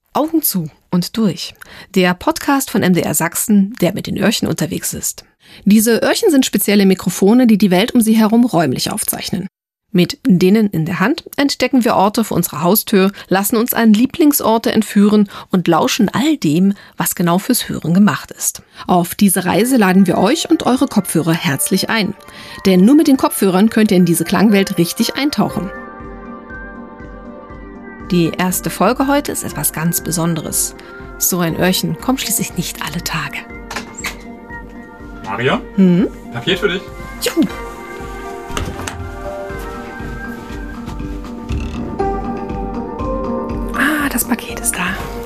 Augen zu und durch. Der Podcast von MDR Sachsen, der mit den Öhrchen unterwegs ist. Diese Öhrchen sind spezielle Mikrofone, die die Welt um sie herum räumlich aufzeichnen. Mit denen in der Hand entdecken wir Orte vor unserer Haustür, lassen uns an Lieblingsorte entführen und lauschen all dem, was genau fürs Hören gemacht ist. Auf diese Reise laden wir euch und eure Kopfhörer herzlich ein. Denn nur mit den Kopfhörern könnt ihr in diese Klangwelt richtig eintauchen. Die erste Folge heute ist etwas ganz Besonderes. So ein Öhrchen kommt schließlich nicht alle Tage. Maria? Paket für dich. Juhu. Das Paket ist da.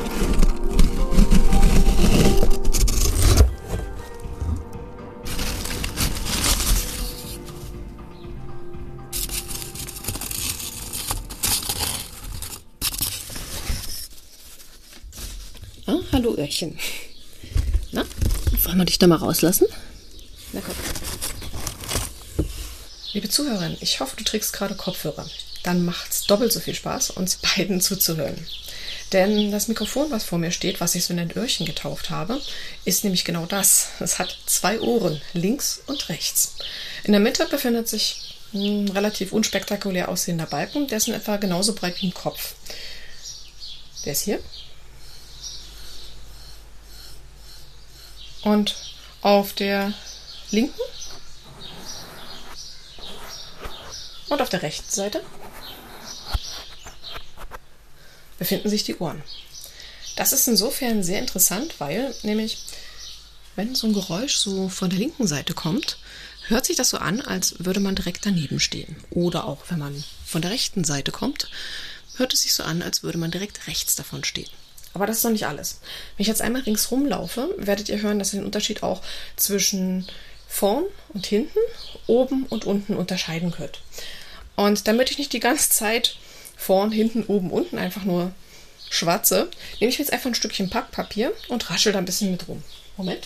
Ah, hallo Öhrchen. Na, wollen wir dich da mal rauslassen? Na komm. Liebe Zuhörerin, ich hoffe, du trägst gerade Kopfhörer. Dann macht's doppelt so viel Spaß, uns beiden zuzuhören. Denn das Mikrofon, was vor mir steht, was ich so in den Öhrchen getauft habe, ist nämlich genau das. Es hat 2 Ohren, links und rechts. In der Mitte befindet sich ein relativ unspektakulär aussehender Balken, der ist in etwa genauso breit wie ein Kopf. Der ist hier. Und auf der linken und auf der rechten Seite befinden sich die Ohren. Das ist insofern sehr interessant, weil nämlich, wenn so ein Geräusch so von der linken Seite kommt, hört sich das so an, als würde man direkt daneben stehen. Oder auch, wenn man von der rechten Seite kommt, hört es sich so an, als würde man direkt rechts davon stehen. Aber das ist noch nicht alles. Wenn ich jetzt einmal ringsrum laufe, werdet ihr hören, dass ihr den Unterschied auch zwischen vorn und hinten, oben und unten unterscheiden könnt. Und damit ich nicht die ganze Zeit vorn, hinten, oben, unten einfach nur schwatze, nehme ich jetzt einfach ein Stückchen Packpapier und raschel da ein bisschen mit rum. Moment.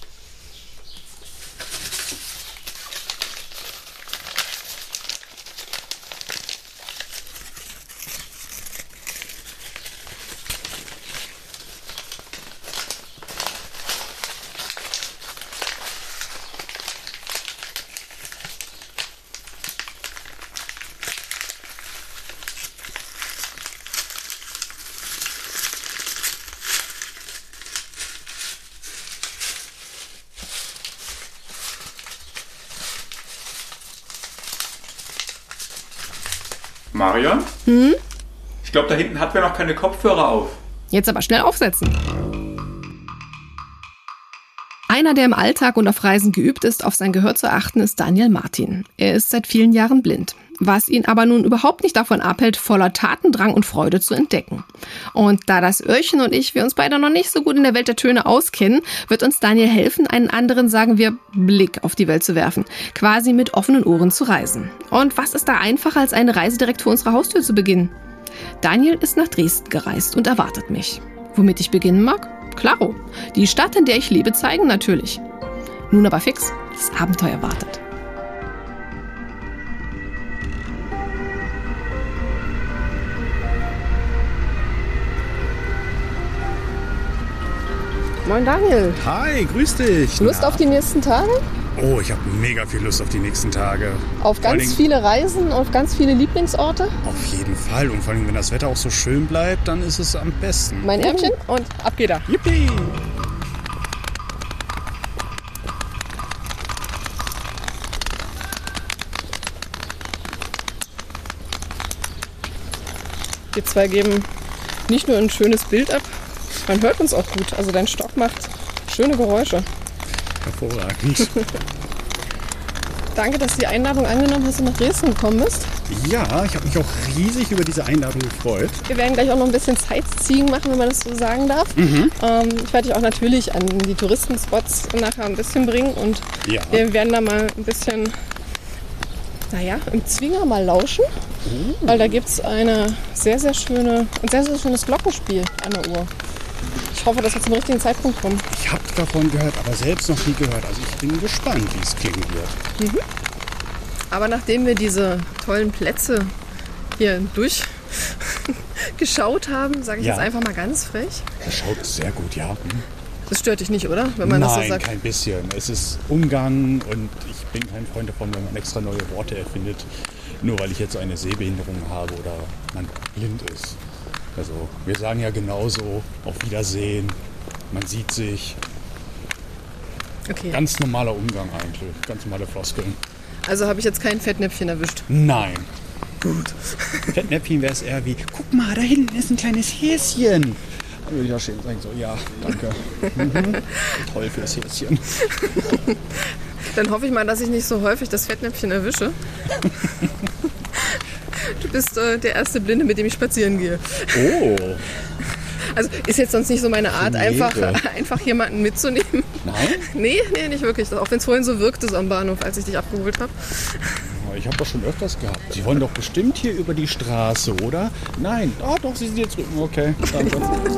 Maria? Ich glaube, da hinten hat wer noch keine Kopfhörer auf. Jetzt aber schnell aufsetzen. Einer, der im Alltag und auf Reisen geübt ist, auf sein Gehör zu achten, ist Daniel Martin. Er ist seit vielen Jahren blind, was ihn aber nun überhaupt nicht davon abhält, voller Tatendrang und Freude zu entdecken. Und da das Öhrchen und ich, wir uns beide noch nicht so gut in der Welt der Töne auskennen, wird uns Daniel helfen, einen anderen, sagen wir, Blick auf die Welt zu werfen, quasi mit offenen Ohren zu reisen. Und was ist da einfacher, als eine Reise direkt vor unserer Haustür zu beginnen? Daniel ist nach Dresden gereist und erwartet mich. Womit ich beginnen mag? Klaro, die Stadt, in der ich lebe, zeigen natürlich. Nun aber fix, das Abenteuer wartet. Moin Daniel. Hi, grüß dich. Lust auf die nächsten Tage? Oh, ich habe mega viel Lust auf die nächsten Tage. Auf ganz viele Reisen, auf ganz viele Lieblingsorte? Auf jeden Fall. Und vor allem, wenn das Wetter auch so schön bleibt, dann ist es am besten. Mein Ärmchen und ab geht er. Yippie! Wir zwei geben nicht nur ein schönes Bild ab, man hört uns auch gut. Also dein Stock macht schöne Geräusche. Hervorragend. Danke, dass du die Einladung angenommen hast und nach Dresden gekommen bist. Ja, ich habe mich auch riesig über diese Einladung gefreut. Wir werden gleich auch noch ein bisschen Sightseeing machen, wenn man das so sagen darf. Ich werde dich auch natürlich an die Touristenspots nachher ein bisschen bringen. Und wir werden da mal ein bisschen, im Zwinger mal lauschen. Weil da gibt es ein sehr, sehr schönes Glockenspiel an der Uhr. Ich hoffe, dass wir zum richtigen Zeitpunkt kommen. Ich habe davon gehört, aber selbst noch nie gehört. Also ich bin gespannt, wie es klingen wird. Aber nachdem wir diese tollen Plätze hier geschaut haben, sage ich Ja. jetzt einfach mal ganz frech. Das schaut sehr gut, ja. Das stört dich nicht, oder? Wenn man das so Nein, sagt. kein bisschen. Es ist Umgang und ich bin kein Freund davon, wenn man extra neue Worte erfindet, nur weil ich jetzt eine Sehbehinderung habe oder man blind ist. Also wir sagen ja genauso, auf Wiedersehen, man sieht sich. Okay. Ganz normaler Umgang eigentlich, ganz normale Floskeln. Also habe ich jetzt kein Fettnäpfchen erwischt. Nein. Gut. Fettnäpfchen wäre es eher wie, guck mal, da hinten ist ein kleines Häschen. Dann würde ich auch stehen und sagen so, ja, danke. Toll fürs Häschen. Dann hoffe ich mal, dass ich nicht so häufig das Fettnäpfchen erwische. Du bist der erste Blinde, mit dem ich spazieren gehe. Oh, Also ist jetzt sonst nicht so meine Art, einfach Premiere. jemanden mitzunehmen. nein? Nee, nicht wirklich. Auch wenn es vorhin so wirkte am Bahnhof, als ich dich abgeholt habe. Ich habe das schon öfters gehabt. Sie wollen doch bestimmt hier über die Straße, oder? Nein. Ah, doch, Sie sind jetzt drüben. Okay, danke.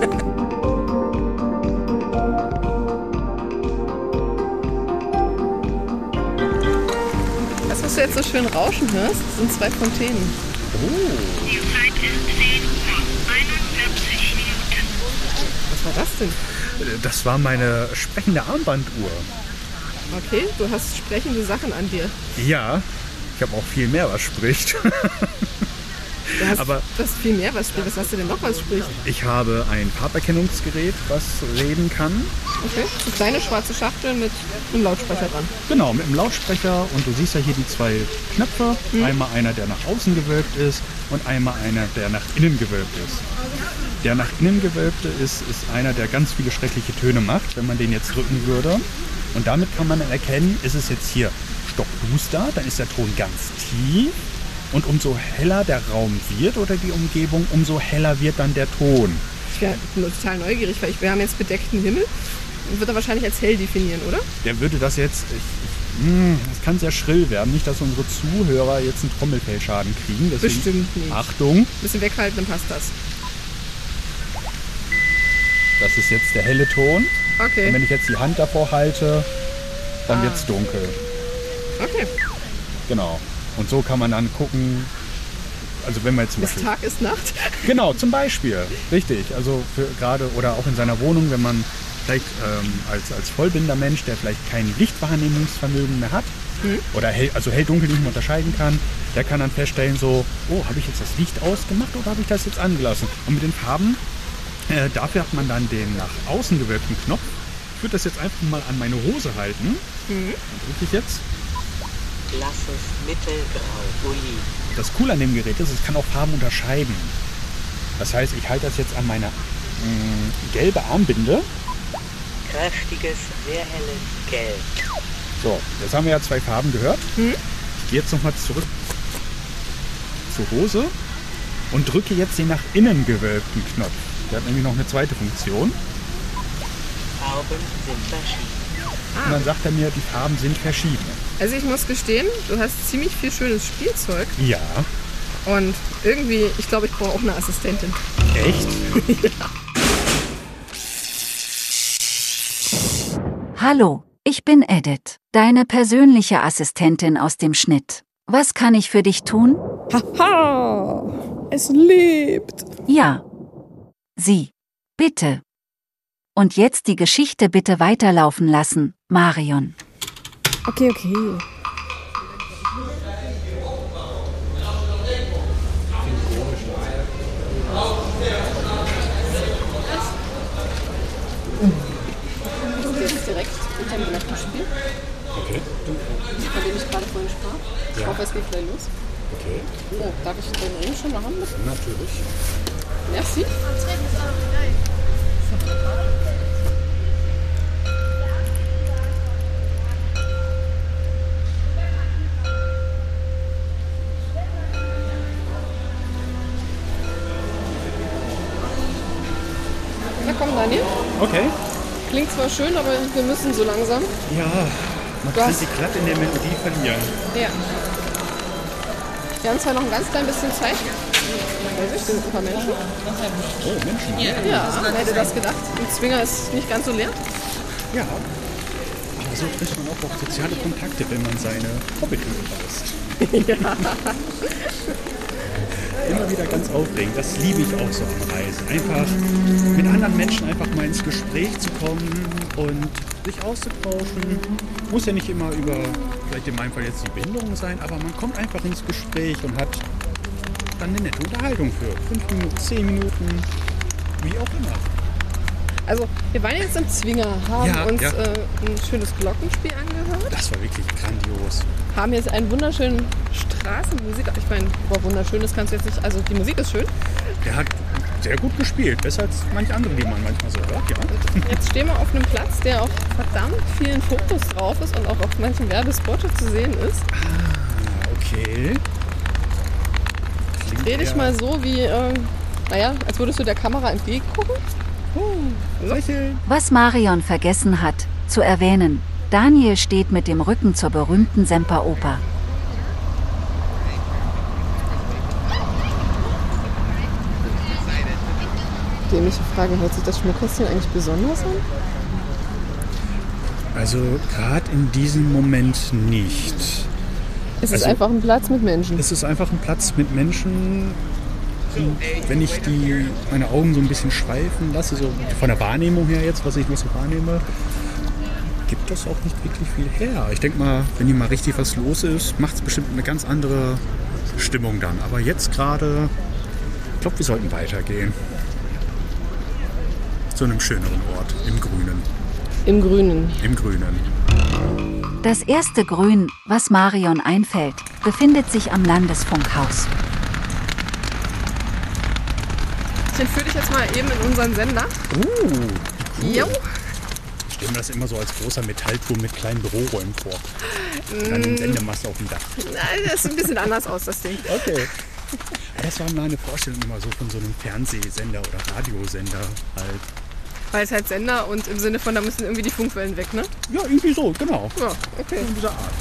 Das, was du jetzt so schön rauschen hörst, sind 2 Fontänen. Die Zeit ist 10 Uhr, 41 Minuten. Was war das denn? Das war meine sprechende Armbanduhr. Okay, du hast sprechende Sachen an dir. Ja, ich habe auch viel mehr, was spricht. Du hast, Aber- du hast viel mehr, was spricht. Was hast du denn noch, was spricht? Ich habe ein Farberkennungsgerät, was reden kann. Okay. Eine kleine schwarze Schachtel mit einem Lautsprecher dran. Genau, mit einem Lautsprecher. Und du siehst ja hier die 2 Knöpfe. Einmal einer, der nach außen gewölbt ist und einmal einer, der nach innen gewölbt ist. Der nach innen gewölbte ist einer, der ganz viele schreckliche Töne macht, wenn man den jetzt drücken würde. Und damit kann man dann erkennen, ist es jetzt hier stockduster, dann ist der Ton ganz tief. Und umso heller der Raum wird oder die Umgebung, umso heller wird dann der Ton. Ich bin total neugierig, weil wir haben jetzt bedeckten Himmel. Wird er wahrscheinlich als hell definieren, oder? Der würde das jetzt, das kann sehr schrill werden, nicht, dass unsere Zuhörer jetzt einen Trommelfellschaden kriegen. Deswegen, Bestimmt nicht. Achtung, Ein bisschen weghalten, dann passt das. das ist jetzt der helle Ton. Okay. Und wenn ich jetzt die Hand davor halte, dann wird es dunkel. Okay. Genau. Und so kann man dann gucken, also wenn man jetzt zum Bis Beispiel... Tag ist Nacht. Genau, zum Beispiel. Richtig. Also für gerade oder auch in seiner Wohnung, wenn man vielleicht als vollblinder Mensch, der vielleicht kein Lichtwahrnehmungsvermögen mehr hat oder hell-dunkel nicht mehr unterscheiden kann, der kann dann feststellen so, oh, habe ich jetzt das Licht ausgemacht oder habe ich das jetzt angelassen? Und mit den Farben, dafür hat man dann den nach außen gewölbten Knopf. Ich würde das jetzt einfach mal an meine Hose halten. Dann drücke ich jetzt. Blasses Mittelgrau. Ui. Das Coole an dem Gerät ist, es kann auch Farben unterscheiden. Das heißt, ich halte das jetzt an meine gelbe Armbinde. Kräftiges, sehr helles Gelb. So, jetzt haben wir ja 2 Farben gehört. Ich gehe jetzt nochmal zurück zur Hose und drücke jetzt den nach innen gewölbten Knopf. Der hat nämlich noch eine zweite Funktion. Farben sind verschieden. Und dann sagt er mir, die Farben sind verschieden. Also ich muss gestehen, du hast ziemlich viel schönes Spielzeug. Ja, Und irgendwie, ich glaube, ich brauche auch eine Assistentin. echt? Hallo, ich bin Edith, deine persönliche Assistentin aus dem Schnitt. Was kann ich für dich tun? Haha, es lebt. Ja. Sie. Bitte. Und jetzt die Geschichte bitte weiterlaufen lassen, Marion. Okay. Du jetzt direkt unter dem Glockenspiel, Okay, von dem ich gerade vorhin sprach. Ich hoffe, es geht gleich los. okay, Oh, darf ich den Ring schon machen? natürlich. Merci. Na komm, Daniel. Okay. Klingt zwar schön, aber wir müssen so langsam. Ja, man Du kann hast- sich glatt in der Melodie verlieren. Ja. Wir haben zwar noch ein ganz klein bisschen Zeit. Weiß ich, sind ein paar Menschen. Oh, Menschen. Ja, wer hätte das gedacht? Ein Zwinger ist nicht ganz so leer. Ja. Aber so trifft man auch auf soziale Kontakte, wenn man seine Hobbithüte weist. immer wieder ganz aufregend. Das liebe ich auch so am Reisen. Einfach mit anderen Menschen einfach mal ins Gespräch zu kommen und sich auszutauschen. Muss ja nicht immer über, vielleicht in meinem Fall jetzt die Bindung sein, aber man kommt einfach ins Gespräch und hat dann eine nette Unterhaltung für 5 Minuten, 10 Minuten, wie auch immer. Also, wir waren jetzt im Zwinger, haben uns ein schönes Glockenspiel angehört, Das war wirklich grandios. haben jetzt einen wunderschönen Straßenmusik. Ich meine, wunderschön, das kannst du jetzt nicht, also die Musik ist schön. Der hat sehr gut gespielt, besser als manche andere, die man manchmal so hört, ja. Jetzt stehen wir auf einem Platz, der auf verdammt vielen Fotos drauf ist und auch auf manchen Werbespots zu sehen ist. Okay. Dreh dich mal so wie, als würdest du der Kamera entgegengucken. Was Marion vergessen hat, zu erwähnen, Daniel steht mit dem Rücken zur berühmten Semperoper. Dämliche Frage, hört sich das Schmuckkästchen eigentlich besonders an? Also gerade in diesem Moment nicht. Es ist Also- einfach ein Platz mit Menschen. Es ist einfach ein Platz mit Menschen. Und wenn ich meine Augen so ein bisschen schweifen lasse, so von der Wahrnehmung her jetzt, was ich noch so wahrnehme, gibt das auch nicht wirklich viel her. Ich denke mal, wenn hier mal richtig was los ist, macht es bestimmt eine ganz andere Stimmung dann. Aber jetzt gerade, ich glaube, wir sollten weitergehen. Zu einem schöneren Ort, im Grünen. Im Grünen. Im Grünen. Das erste Grün, was Marion einfällt, befindet sich am Landesfunkhaus. Ich entführe dich jetzt mal eben in unseren Sender. Cool. Jo. Ich stelle mir das immer so als großer Metallturm mit kleinen Büroräumen vor. Und dann einen Sendemast auf dem Dach. Nein, das sieht ein bisschen anders aus, das Ding. Okay. Das war meine Vorstellung immer so von so einem Fernsehsender oder Radiosender halt. Weil es halt Sender und im Sinne von, da müssen irgendwie die Funkwellen weg, ne? Ja, irgendwie so, genau. Ja, okay. In dieser Art.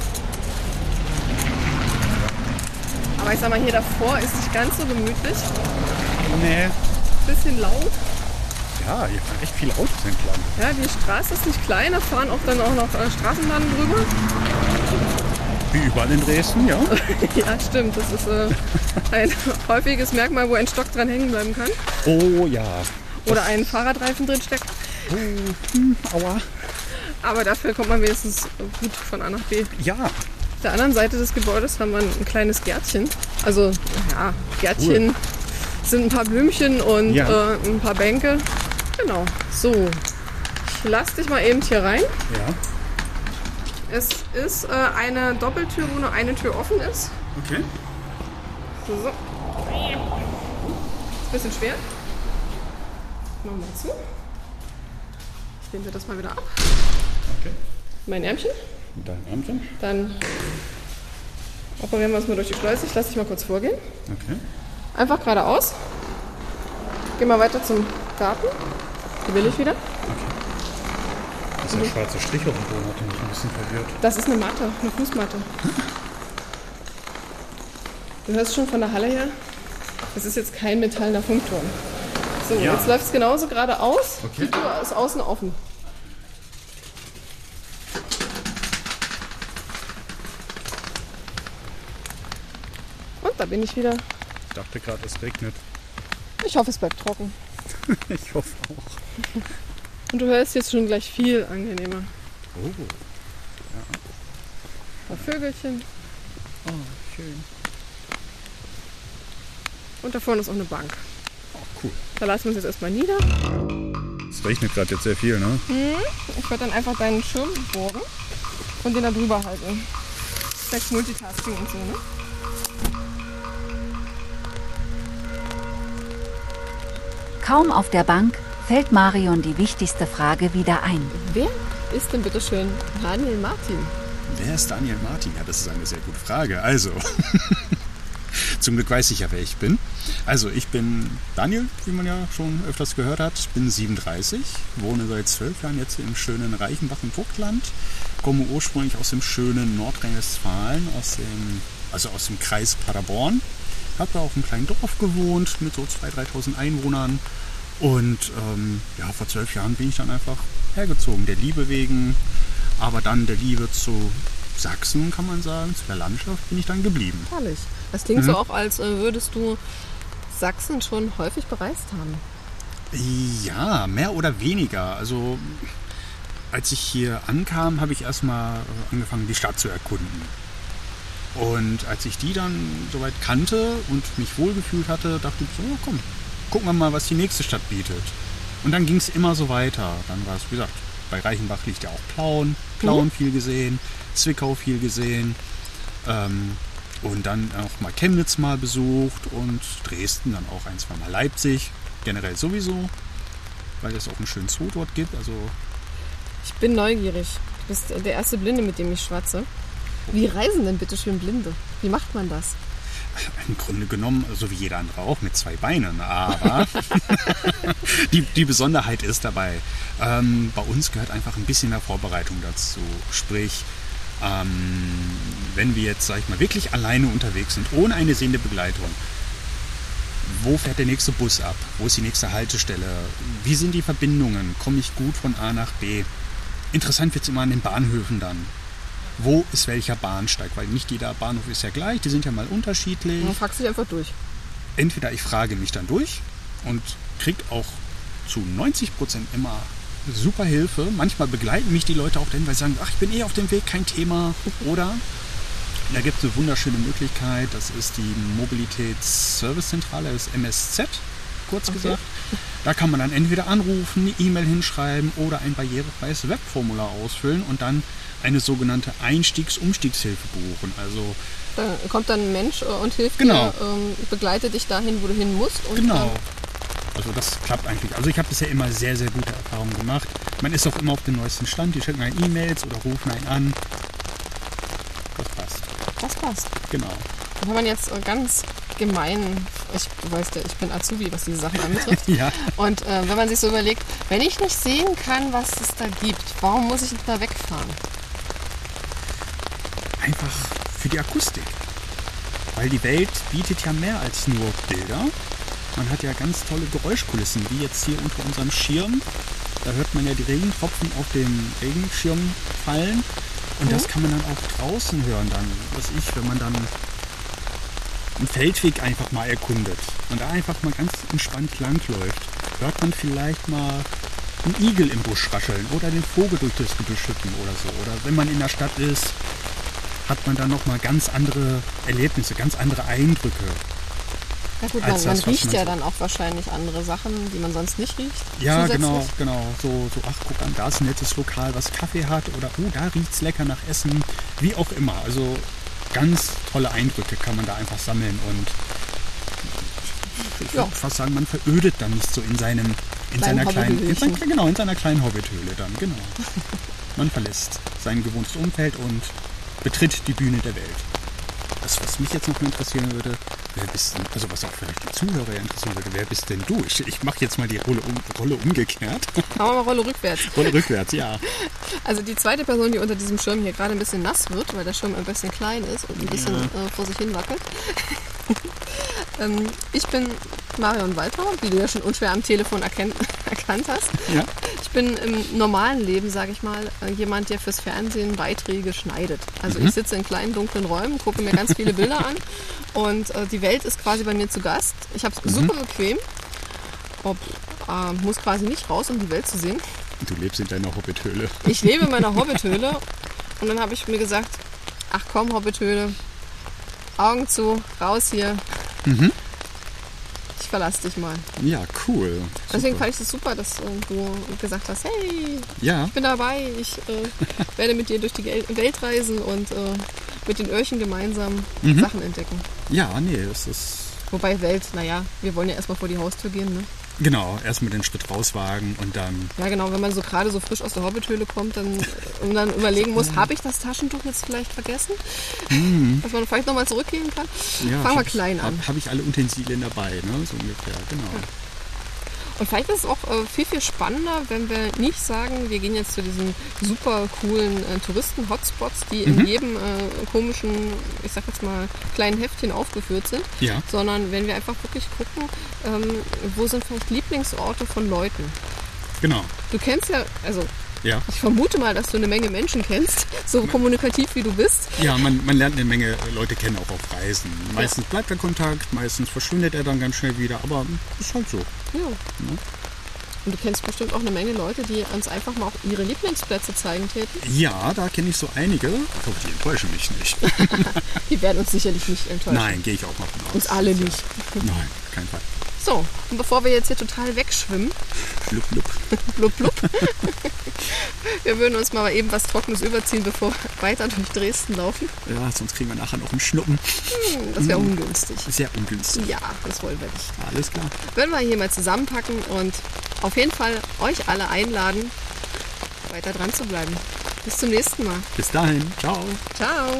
Aber ich sag mal, hier davor ist nicht ganz so gemütlich. Nee. Bisschen laut. Ja, hier fahren echt viele Autos entlang. Ja, die Straße ist nicht klein, da fahren auch dann auch noch Straßenbahnen drüber. Wie überall in Dresden, ja. Ja, stimmt. Das ist ein häufiges Merkmal, wo ein Stock dran hängen bleiben kann. Oh ja. Oder ein Fahrradreifen drin steckt. Aua. Aber dafür kommt man wenigstens gut von A nach B. Ja. Auf der anderen Seite des Gebäudes haben wir ein kleines Gärtchen. Also, ja, Gärtchen sind ein paar Blümchen und Ja. ein paar Bänke. Genau. So, ich lass dich mal eben hier rein. Ja. Es ist eine Doppeltür, wo nur eine Tür offen ist. Okay. So. Ist ein bisschen schwer. Machen wir zu. Nehmen wir das mal wieder ab. Okay. Mein Ärmchen. Mit deinem Ärmchen. Dann operieren wir uns mal durch die Schleuse. Ich lasse dich mal kurz vorgehen. Okay. Einfach geradeaus. Geh mal weiter zum Garten. Die will ich wieder. Das ist ein schwarzer Strich auf dem Boden, hat mich ein bisschen verwirrt. Das ist eine Matte, eine Fußmatte. Du hörst schon von der Halle her, das ist jetzt kein metallener Funkturm. So, Ja. jetzt läuft es genauso geradeaus. Okay. Die Tür ist außen offen. Und da bin ich wieder. Ich dachte gerade, es regnet. Ich hoffe, es bleibt trocken. Ich hoffe auch. Und du hörst jetzt schon gleich viel angenehmer. Oh. Ein paar Vögelchen. Oh, schön. Und da vorne ist auch eine Bank. Oh, cool. Da lassen wir uns jetzt erstmal nieder. Es regnet gerade jetzt sehr viel, ne? Ich werde dann einfach deinen Schirm bohren und den da drüber halten. Zwecks Multitasking und so, ne? Kaum auf der Bank fällt Marion die wichtigste Frage wieder ein. Wer ist denn bitte schön Daniel Martin? Wer ist Daniel Martin? Ja, das ist eine sehr gute Frage. Also, zum Glück weiß ich ja, wer ich bin. Also, ich bin Daniel, wie man ja schon öfters gehört hat. Ich bin 37, wohne seit 12 Jahren jetzt im schönen Reichenbach im Vogtland. Komme ursprünglich aus dem schönen Nordrhein-Westfalen, aus dem Kreis Paderborn. Habe da auf einem kleinen Dorf gewohnt mit so 2.000, 3.000 Einwohnern. Und vor 12 Jahren bin ich dann einfach hergezogen, der Liebe wegen, aber dann der Liebe zu Sachsen, kann man sagen, zu der Landschaft bin ich dann geblieben. Herrlich. Das klingt so auch, als würdest du Sachsen schon häufig bereist haben. Ja, mehr oder weniger. Also als ich hier ankam, habe ich erstmal angefangen, die Stadt zu erkunden. Und als ich die dann soweit kannte und mich wohlgefühlt hatte, dachte ich so, komm, gucken wir mal, was die nächste Stadt bietet. Und dann ging es immer so weiter. Dann war es, wie gesagt, bei Reichenbach liegt ja auch Plauen. Plauen viel gesehen, Zwickau viel gesehen. Und dann auch mal Chemnitz mal besucht und Dresden, dann auch ein, zwei Mal Leipzig. Generell sowieso, weil es auch einen schönen Zoo dort gibt. Also Ich bin neugierig. Du bist der erste Blinde, mit dem ich schwatze. Wie reisen denn bitte schön Blinde? Wie macht man das? im Grunde genommen, so wie jeder andere auch, mit 2 Beinen. Aber die Besonderheit ist dabei, bei uns gehört einfach ein bisschen mehr Vorbereitung dazu. Sprich, wenn wir jetzt, sag ich mal, wirklich alleine unterwegs sind, ohne eine sehende Begleitung, wo fährt der nächste Bus ab? Wo ist die nächste Haltestelle? Wie sind die Verbindungen? Komme ich gut von A nach B? Interessant wird es immer an den Bahnhöfen dann. Wo ist welcher Bahnsteig? Weil nicht jeder Bahnhof ist ja gleich, die sind ja mal unterschiedlich. Man fragt sich einfach durch. Entweder ich frage mich dann durch und kriege auch zu 90% immer super Hilfe. Manchmal begleiten mich die Leute auch dann, weil sie sagen, ach, ich bin auf dem Weg, kein Thema. Oder da gibt es eine wunderschöne Möglichkeit, das ist die Mobilitätsservicezentrale, das MSZ, kurz gesagt. Da kann man dann entweder anrufen, eine E-Mail hinschreiben oder ein barrierefreies Webformular ausfüllen und dann eine sogenannte Einstiegs-Umstiegshilfe buchen. Also Da kommt dann ein Mensch und hilft Genau. dir, begleitet dich dahin, wo du hin musst. Und genau. Also das klappt eigentlich. Also ich habe bisher immer sehr, sehr gute Erfahrungen gemacht. Man ist auch immer auf dem neuesten Stand. Die schicken einen E-Mails oder rufen einen an. Das passt. Das passt. Genau. Und wenn man jetzt ganz gemein, du weißt ja, ich bin Azubi, was diese Sachen anbetrifft. Ja. Und wenn man sich so überlegt, wenn ich nicht sehen kann, was es da gibt, warum muss ich nicht da wegfahren? Einfach für die Akustik. Weil die Welt bietet ja mehr als nur Bilder. Man hat ja ganz tolle Geräuschkulissen, wie jetzt hier unter unserem Schirm. Da hört man ja die Regentropfen auf den Regenschirm fallen. Und das kann man dann auch draußen hören, dann, was ich, wenn man dann einen Feldweg einfach mal erkundet und da einfach mal ganz entspannt langläuft, hört man vielleicht mal einen Igel im Busch rascheln oder den Vogel durch das Gebüsch hüpfen oder so. Oder wenn man in der Stadt ist, hat man dann nochmal ganz andere Erlebnisse, ganz andere Eindrücke. Ja gut, Als man das, was riecht man ja so- dann auch wahrscheinlich andere Sachen, die man sonst nicht riecht. Ja, zusätzlich. genau. So, ach, guck an, da ist ein nettes Lokal, was Kaffee hat. Oder, da riecht's lecker nach Essen. Wie auch immer. Also ganz tolle Eindrücke kann man da einfach sammeln. Und ich Ja. würde fast sagen, man verödet dann nicht so in seiner kleinen Hobbithöhle dann, genau. Man verlässt sein gewohntes Umfeld und betritt die Bühne der Welt. Das, was mich jetzt noch interessieren würde, wer bist denn, also was auch vielleicht die Zuhörer interessieren würde, wer bist denn du? Ich mache jetzt mal die Rolle umgekehrt. Machen wir mal Rolle rückwärts. Rolle rückwärts, ja. Also die zweite Person, die unter diesem Schirm hier gerade ein bisschen nass wird, weil der Schirm ein bisschen klein ist und ein bisschen vor sich hin wackelt. Ich bin Marion Walter, wie du ja schon unschwer am Telefon erkannt hast. Ja. Ich bin im normalen Leben, sage ich mal, jemand, der fürs Fernsehen Beiträge schneidet. Also ich sitze in kleinen, dunklen Räumen, gucke mir ganz viele Bilder an und die Welt ist quasi bei mir zu Gast. Ich habe es super bequem, muss quasi nicht raus, um die Welt zu sehen. Du lebst in deiner Hobbithöhle. Ich lebe in meiner Hobbithöhle und dann habe ich mir gesagt, ach komm Hobbithöhle, Augen zu, raus hier. Ich verlasse dich mal. Ja, cool. Deswegen Super. fand ich es super, dass du gesagt hast, hey, Ja, ich bin dabei, ich werde mit dir durch die Welt reisen und mit den Öhrchen gemeinsam Sachen entdecken. ja, nee, es ist... Wobei Welt, naja, wir wollen ja erstmal vor die Haustür gehen, ne? Genau, erstmal den Schritt rauswagen und dann... Ja genau, wenn man so gerade so frisch aus der Hobbithöhle kommt und dann überlegen muss, habe ich das Taschentuch jetzt vielleicht vergessen? Dass man vielleicht nochmal zurückgehen kann. Ja, Fangen wir klein an. Habe ich alle Utensilien dabei, ne? So ungefähr, genau. Und vielleicht ist es auch viel, viel spannender, wenn wir nicht sagen, wir gehen jetzt zu diesen super coolen Touristen-Hotspots, die in jedem komischen, ich sag jetzt mal, kleinen Heftchen aufgeführt sind, Ja. sondern wenn wir einfach wirklich gucken, wo sind vielleicht Lieblingsorte von Leuten. Genau. Du kennst ja, also Ja. Ich vermute mal, dass du eine Menge Menschen kennst, so kommunikativ wie du bist. Ja, man lernt eine Menge Leute kennen, auch auf Reisen. Meistens bleibt der Kontakt, meistens verschwindet er dann ganz schnell wieder, aber ist halt so. Ja. Und du kennst bestimmt auch eine Menge Leute, die uns einfach mal auch ihre Lieblingsplätze zeigen täten. Ja, da kenne ich so einige. Ich hoffe, die enttäuschen mich nicht. Die werden uns sicherlich nicht enttäuschen. Nein, gehe ich auch mal von aus. Uns alle nicht. Nein, kein Fall. So, und bevor wir jetzt hier total wegschwimmen, Blub, blub. blub, blub, wir würden uns mal eben was Trockenes überziehen, bevor wir weiter durch Dresden laufen. Ja, sonst kriegen wir nachher noch einen Schnuppen. Das wäre ungünstig. Sehr ungünstig. Ja, das wollen wir nicht. Alles klar. Würden wir hier mal zusammenpacken und auf jeden Fall euch alle einladen, weiter dran zu bleiben. Bis zum nächsten Mal. Bis dahin. Ciao. Ciao.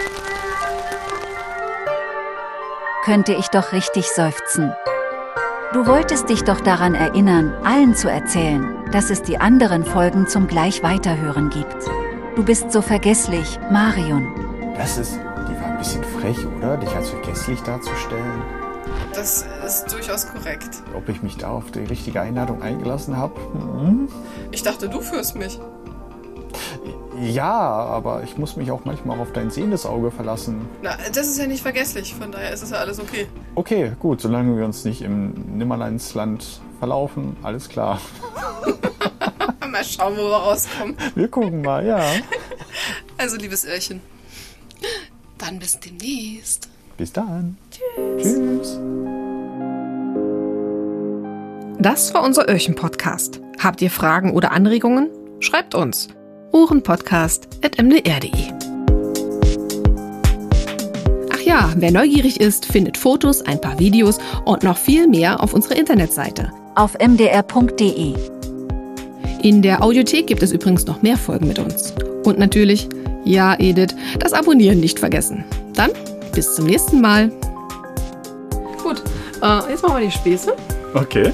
Könnte ich doch richtig seufzen. Du wolltest dich doch daran erinnern, allen zu erzählen, dass es die anderen Folgen zum gleich weiterhören gibt. Du bist so vergesslich, Marion. Die war ein bisschen frech, oder? Dich als vergesslich darzustellen. Das ist durchaus korrekt. Ob ich mich da auf die richtige Einladung eingelassen habe? Ich dachte, du führst mich. Ja, aber ich muss mich auch manchmal auf dein sehendes Auge verlassen. Na, das ist ja nicht vergesslich, von daher ist es ja alles okay. Okay, gut, solange wir uns nicht im Nimmerleinsland verlaufen, alles klar. Mal schauen, wo wir rauskommen. Wir gucken mal, ja. Also, liebes Öhrchen, dann bis demnächst. Bis dann. Tschüss. Das war unser Öhrchen-Podcast. Habt ihr Fragen oder Anregungen? Schreibt uns. ohrenpodcast@mdr.de. Ach ja, wer neugierig ist, findet Fotos, ein paar Videos und noch viel mehr auf unserer Internetseite. Auf mdr.de. In der Audiothek gibt es übrigens noch mehr Folgen mit uns. Und natürlich, ja Edith, das Abonnieren nicht vergessen. Dann bis zum nächsten Mal. Gut, jetzt machen wir die Späße. Okay.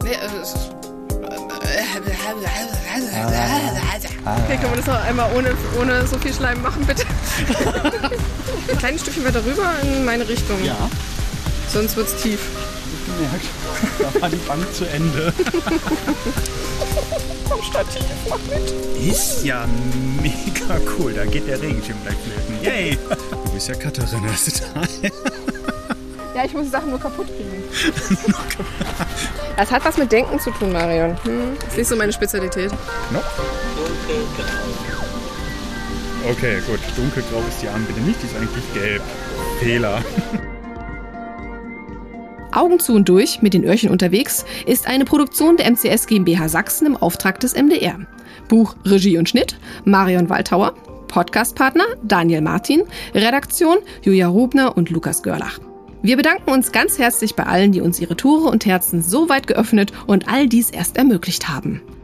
Okay, können wir das noch einmal ohne so viel Schleim machen, bitte? Ein kleines Stückchen weiter rüber in meine Richtung. Ja. Sonst wird's tief. Gemerkt, da war die Bank zu Ende. Komm, Stativ, mach mit. Ist ja mega cool. Da geht der Regenschirm gleich flöten. Yay! Du bist ja Katharina, das ist total. Ja, ich muss die Sachen nur kaputt kriegen. Das hat was mit Denken zu tun, Marion. Das ist nicht so meine Spezialität. Dunkelgrau. Okay, gut. Dunkelgrau ist die Armbitte nicht, die ist eigentlich gelb. Fehler. Augen zu und durch, mit den Öhrchen unterwegs, ist eine Produktion der MCS GmbH Sachsen im Auftrag des MDR. Buch, Regie und Schnitt, Marion Waldhauer. Podcastpartner, Daniel Martin. Redaktion, Julia Rubner und Lukas Görlach. Wir bedanken uns ganz herzlich bei allen, die uns ihre Tore und Herzen so weit geöffnet und all dies erst ermöglicht haben.